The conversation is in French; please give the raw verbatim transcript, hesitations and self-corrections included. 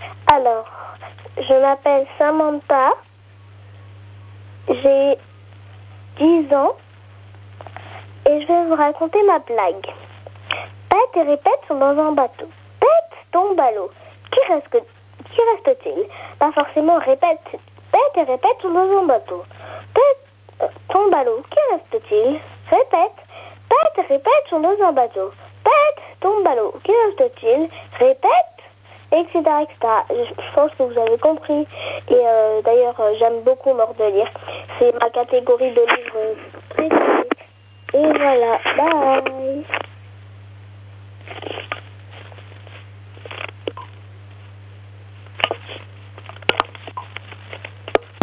Alors, je m'appelle Samantha, j'ai dix ans et je vais vous raconter ma blague. Pète et répète sont dans un bateau. Pète tombe à l'eau. Qui reste, qui reste-t-il? Pas forcément répète. Pète et répète sont dans un bateau. Pète euh, tombe à l'eau. Qui reste-t-il? Répète. Pète et répète sont dans un bateau. Pète tombe à l'eau. Qui reste-t-il? Répète, et cetera et cetera. Je, je pense que vous avez compris. Et euh, d'ailleurs, euh, j'aime beaucoup Mort de lire. C'est ma catégorie de livres préférée. Et voilà. Bye.